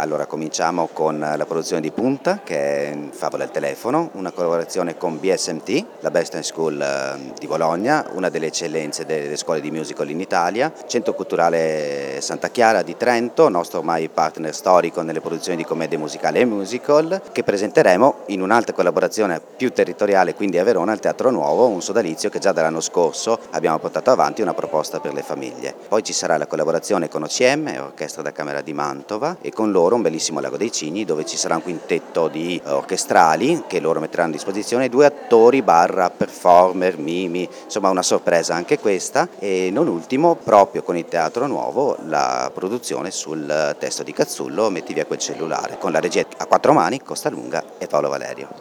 Allora cominciamo con la produzione di punta che è Favola al telefono, una collaborazione con BSMT, la Best School di Bologna, una delle eccellenze delle scuole di musical in Italia, Centro Culturale Santa Chiara di Trento, nostro ormai partner storico nelle produzioni di commedie musicali e musical, che presenteremo in un'altra collaborazione più territoriale, quindi a Verona, al Teatro Nuovo, un sodalizio che già dall'anno scorso abbiamo portato avanti, una proposta per le famiglie. Poi ci sarà la collaborazione con OCM, Orchestra da Camera di Mantova, e con loro un bellissimo Lago dei Cigni dove ci sarà un quintetto di orchestrali che loro metteranno a disposizione, 2 attori barra performer, mimi, insomma una sorpresa anche questa, e non ultimo proprio con il Teatro Nuovo la produzione sul testo di Cazzullo Metti via quel cellulare, con la regia a 4 mani, Costa Lunga e Paolo Valerio.